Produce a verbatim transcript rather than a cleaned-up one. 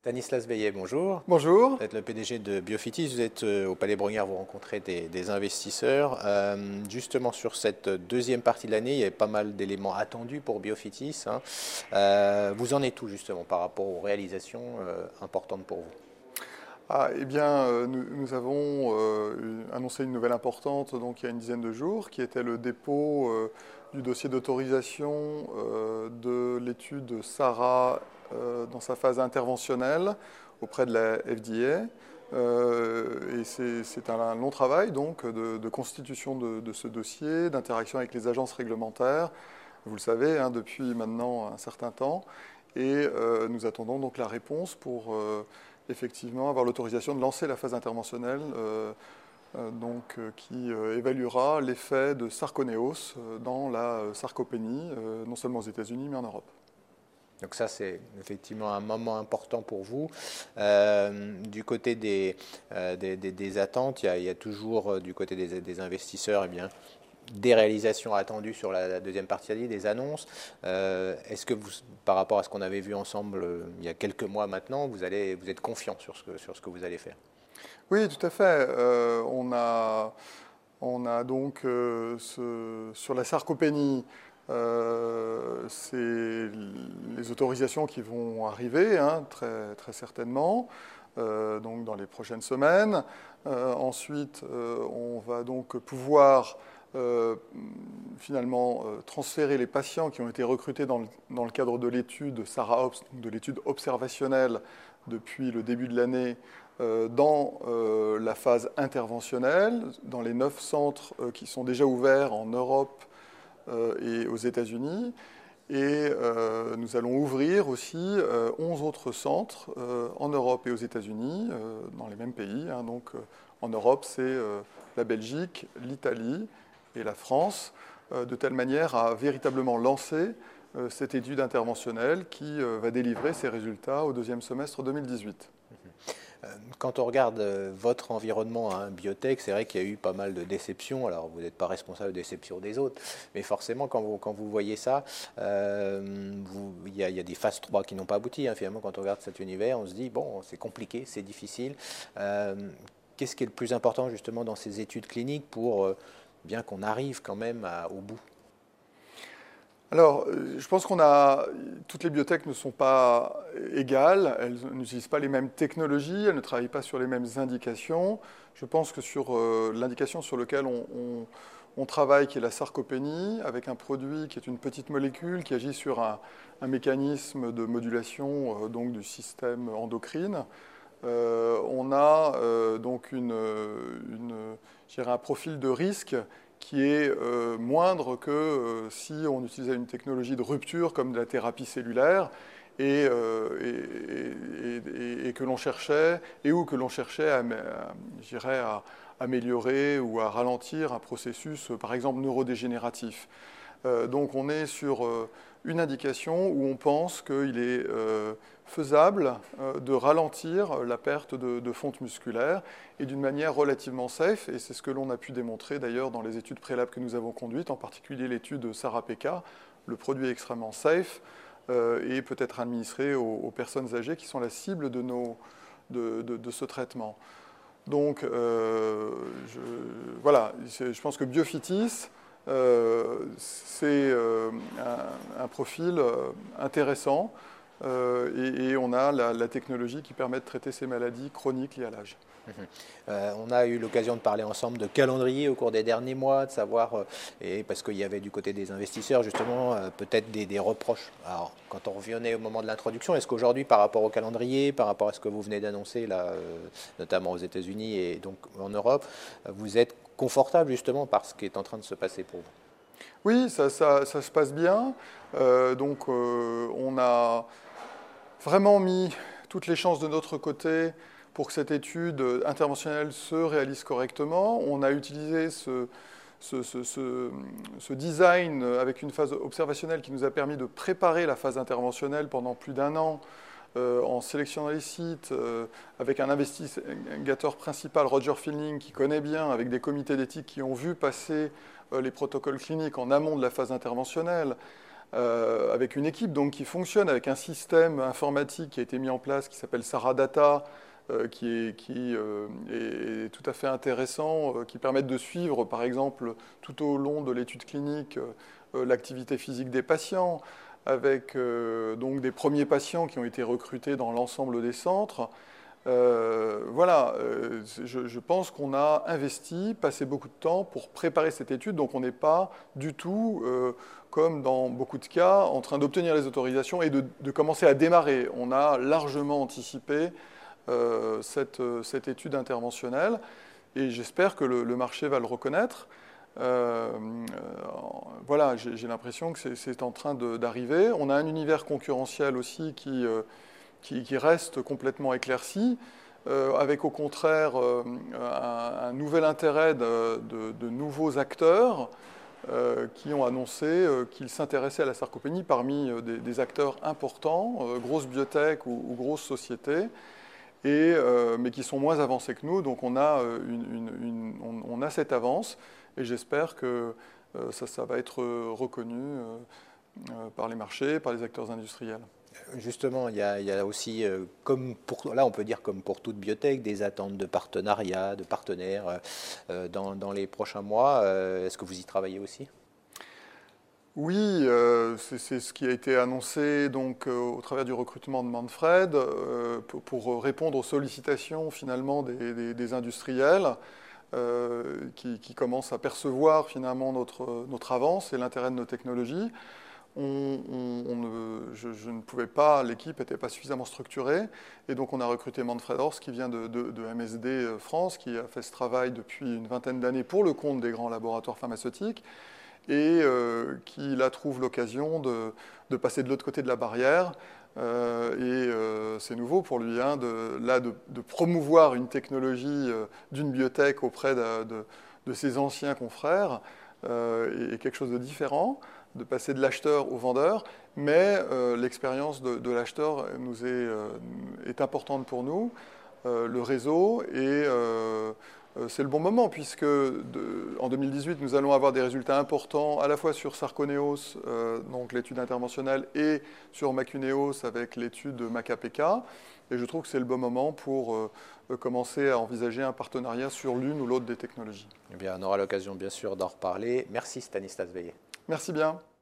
Stanislas Veillet, bonjour. Bonjour. Vous êtes le P D G de Biofitis, vous êtes au Palais Brongniart, vous rencontrez des, des investisseurs. Euh, justement sur cette deuxième partie de l'année, il y avait pas mal d'éléments attendus pour Biofitis. Hein. Euh, vous en êtes où justement par rapport aux réalisations euh, importantes pour vous? Ah, eh bien, euh, nous, nous avons euh, annoncé une nouvelle importante donc, il y a une dizaine de jours, qui était le dépôt euh, du dossier d'autorisation euh, de l'étude SARA euh, dans sa phase interventionnelle auprès de la F D A. Euh, et c'est un long travail donc, de, de constitution de, de ce dossier, d'interaction avec les agences réglementaires, vous le savez, hein, depuis maintenant un certain temps. Et euh, nous attendons donc la réponse pour euh, effectivement avoir l'autorisation de lancer la phase interventionnelle euh, euh, donc, euh, qui euh, évaluera l'effet de sarconéos euh, dans la euh, sarcopénie, euh, non seulement aux États-Unis mais en Europe. Donc ça, c'est effectivement un moment important pour vous. Euh, du côté des, euh, des, des, des attentes, il y, a, il y a toujours euh, du côté des, des investisseurs eh bien, des réalisations attendues sur la, la deuxième partie de l'année, des annonces. Euh, Est-ce que vous, par rapport à ce qu'on avait vu ensemble euh, il y a quelques mois maintenant, vous, allez, vous êtes confiant sur ce, que, sur ce que vous allez faire? Oui, tout à fait. Euh, on, a, on a donc euh, ce, sur la sarcopénie, Euh, c'est les autorisations qui vont arriver, hein, très, très certainement, euh, donc dans les prochaines semaines. Euh, ensuite, euh, on va donc pouvoir euh, finalement euh, transférer les patients qui ont été recrutés dans le, dans le cadre de l'étude SARA-OPS, de l'étude observationnelle depuis le début de l'année, euh, dans euh, la phase interventionnelle, dans les neuf centres euh, qui sont déjà ouverts en Europe et aux États-Unis. Et euh, nous allons ouvrir aussi euh, onze autres centres euh, en Europe et aux États-Unis, euh, dans les mêmes pays. Hein. Donc, euh, en Europe, c'est euh, la Belgique, l'Italie et la France, euh, de telle manière à véritablement lancer euh, cette étude interventionnelle qui euh, va délivrer ses résultats au deuxième semestre deux mille dix-huit. Quand on regarde votre environnement à hein, biotech, c'est vrai qu'il y a eu pas mal de déceptions. Alors, vous n'êtes pas responsable de déceptions des autres, mais forcément, quand vous, quand vous voyez ça, euh, vous, il, y a, il y a des phases trois qui n'ont pas abouti. Hein. Finalement, quand on regarde cet univers, on se dit, bon, c'est compliqué, c'est difficile. Euh, Qu'est-ce qui est le plus important, justement, dans ces études cliniques pour euh, bien qu'on arrive quand même à, au bout? Alors, je pense qu'on a. Toutes les biotech ne sont pas égales, elles n'utilisent pas les mêmes technologies, elles ne travaillent pas sur les mêmes indications. Je pense que sur euh, l'indication sur laquelle on, on, on travaille, qui est la sarcopénie, avec un produit qui est une petite molécule qui agit sur un, un mécanisme de modulation euh, donc, du système endocrine, euh, on a euh, donc une, une, je dirais un profil de risque qui est euh, moindre que euh, si on utilisait une technologie de rupture comme de la thérapie cellulaire et, euh, et, et, et que l'on cherchait, et où que l'on cherchait à, à, à améliorer ou à ralentir un processus, par exemple, neurodégénératif. Euh, donc on est sur euh, une indication où on pense qu'il est euh, faisable euh, de ralentir la perte de, de fonte musculaire et d'une manière relativement safe, et c'est ce que l'on a pu démontrer d'ailleurs dans les études prélab que nous avons conduites, en particulier l'étude SARA-P K. Le produit est extrêmement safe euh, et peut être administré aux, aux personnes âgées qui sont la cible de, nos, de, de, de ce traitement. Donc euh, je, voilà, je pense que Biofitis, Euh, c'est euh, un, un profil euh, intéressant euh, et, et on a la, la technologie qui permet de traiter ces maladies chroniques liées à l'âge. Mmh. Euh, on a eu l'occasion de parler ensemble de calendrier au cours des derniers mois, de savoir, euh, et parce qu'il y avait du côté des investisseurs justement euh, peut-être des, des reproches. Alors quand on revenait au moment de l'introduction, est-ce qu'aujourd'hui par rapport au calendrier, par rapport à ce que vous venez d'annoncer là, euh, notamment aux États-Unis et donc en Europe, vous êtes confortable justement par ce qui est en train de se passer pour vous? Oui, ça, ça, ça se passe bien. Euh, donc euh, on a vraiment mis toutes les chances de notre côté pour que cette étude interventionnelle se réalise correctement. On a utilisé ce, ce, ce, ce, ce design avec une phase observationnelle qui nous a permis de préparer la phase interventionnelle pendant plus d'un an euh, en sélectionnant les sites euh, avec un investigateur principal, Roger Fielding, qui connaît bien, avec des comités d'éthique qui ont vu passer euh, les protocoles cliniques en amont de la phase interventionnelle, euh, avec une équipe donc, qui fonctionne avec un système informatique qui a été mis en place qui s'appelle Saradata, euh, qui, est, qui euh, est, est tout à fait intéressant, euh, qui permet de suivre, par exemple, tout au long de l'étude clinique, euh, l'activité physique des patients, avec euh, donc des premiers patients qui ont été recrutés dans l'ensemble des centres. Euh, voilà, euh, je, je pense qu'on a investi, passé beaucoup de temps pour préparer cette étude, donc on n'est pas du tout, euh, comme dans beaucoup de cas, en train d'obtenir les autorisations et de, de commencer à démarrer. On a largement anticipé euh, cette, cette étude interventionnelle et j'espère que le, le marché va le reconnaître. Euh, voilà, j'ai l'impression que c'est en train d'arriver. On a un univers concurrentiel aussi qui... Euh, Qui, qui reste complètement éclairci, euh, avec au contraire euh, un, un nouvel intérêt de, de, de nouveaux acteurs euh, qui ont annoncé euh, qu'ils s'intéressaient à la sarcopénie parmi euh, des, des acteurs importants, euh, grosses biotech ou, ou grosses sociétés, et, euh, mais qui sont moins avancés que nous. Donc on a, une, une, une, on, on a cette avance, et j'espère que euh, ça, ça va être reconnu euh, par les marchés, par les acteurs industriels. Justement, il y, a, il y a aussi, euh, comme pour, là on peut dire comme pour toute biotech, des attentes de partenariat, de partenaires euh, dans, dans les prochains mois. Euh, Est-ce que vous y travaillez aussi? Oui, euh, c'est ce qui a été annoncé donc, euh, au travers du recrutement de Manfred euh, pour, pour répondre aux sollicitations finalement des, des, des industriels euh, qui, qui commencent à percevoir finalement notre, notre avance et l'intérêt de nos technologies. On, on, on ne, je, je, ne pouvais pas, l'équipe n'était pas suffisamment structurée, et donc on a recruté Manfred Horst qui vient de, de, de M S D France, qui a fait ce travail depuis une vingtaine d'années pour le compte des grands laboratoires pharmaceutiques, et euh, qui là trouve l'occasion de, de passer de l'autre côté de la barrière. Euh, et euh, c'est nouveau pour lui, hein, de, là, de, de promouvoir une technologie euh, d'une biotech auprès de, de, de ses anciens confrères, euh, et, et quelque chose de différent, de passer de l'acheteur au vendeur, mais euh, l'expérience de, de l'acheteur nous est, euh, est importante pour nous, euh, le réseau, et euh, c'est le bon moment, puisque de, en deux mille dix-huit, nous allons avoir des résultats importants à la fois sur Sarconeos, euh, donc l'étude interventionnelle, et sur Macuneos avec l'étude MACA-P K, et je trouve que c'est le bon moment pour euh, commencer à envisager un partenariat sur l'une ou l'autre des technologies. Eh bien, on aura l'occasion bien sûr d'en reparler. Merci Stanislas Veillé. Merci bien.